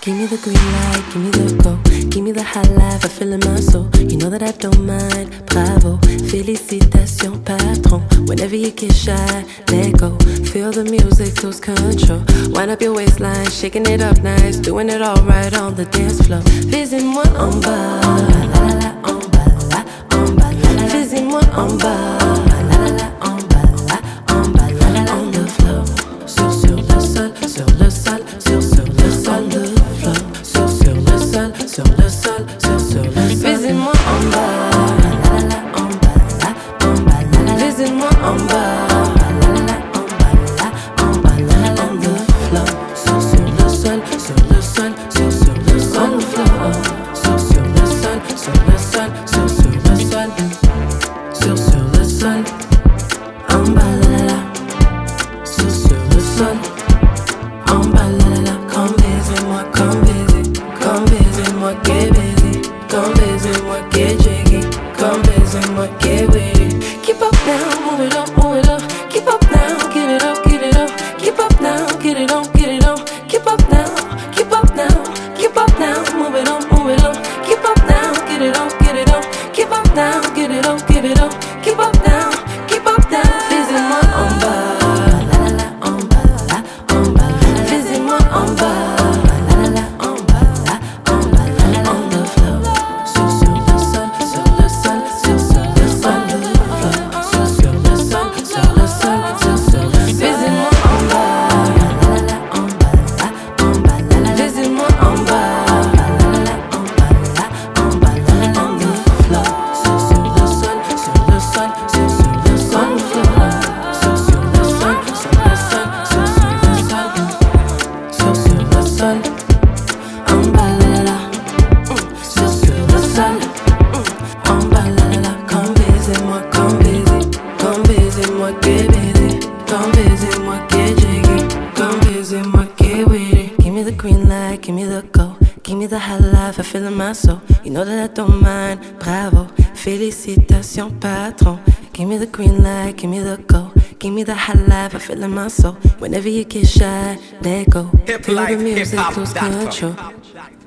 Give me the green light, give me the go. Give me the high life, I feel in my soul. You know that I don't mind, bravo. Félicitations, patron. Whenever you get shy, let go. Feel the music, lose control. Wind up your waistline, shaking it up nice. Doing it all right on the dance floor. Visez-moi en bas, la la la, en bas, la, en bas, la la. Visez-moi en bas, la la la, en bas, la, en bas, la la la. On the floor, sur le sol, sur le sol, sur le sol, le floor. Sur le sol, sur le sol, sur le sol. Visez-moi en bas, la la la, en bas, la, en bas, la la. Visez-moi en bas, la la la, en bas, la, en bas, la la. On the floor, sur le sol, sur le sol, sur le sol, on the floor. Sur le sol, sur le sol, sur le sol, sur le sol, en bas, la la la. Sur le sol, en bas, la la la. Come baisez-moi, come baiser, come baisez-moi, get busy, come baisez-moi, get jiggy, come baisez-moi, get with it. Keep up now, move it up, move it up. Keep up now, get it up, get it up. Keep up now, get it on, get it on. Keep up now, keep up now, keep up now, move it on, move it on. Keep up now, get it on, get it on. Keep up now, get it on, get it on. Keep up now, keep up now. Visez-moi en bas, la la la, en bas, la, en bas, la la. Visez-moi en bas, la la la, en bas, la, en bas, la la. On the floor, sur le sol, sur le sol, sur le sol, le floor. Sur le sol, sur le sol, sur le sol. Visez-moi en bas, la la la, en bas, la, en bas, la la. Visez-moi en bas, la la la, en bas, la, en bas, la la. On the floor, sur le sol, sur le sol, sur le sol, le floor. Sur le sol, sur le sol, sur le sol, sur le sol, en bas, la la la. Sur le sol, en bas, la la la. Come baisez-moi, come baiser, come baisez-moi, get busy, come baisez-moi, get jiggy, come baisez-moi, get with it. Give me the green light, give me the go. Give me the high life, I feel in my soul. You know that I don't mind, bravo. Félicitations, patron. Give me the green light, give me the go. Give me the high life, I feel in my soul. Whenever you get shy, let go. Feel the music, lose control.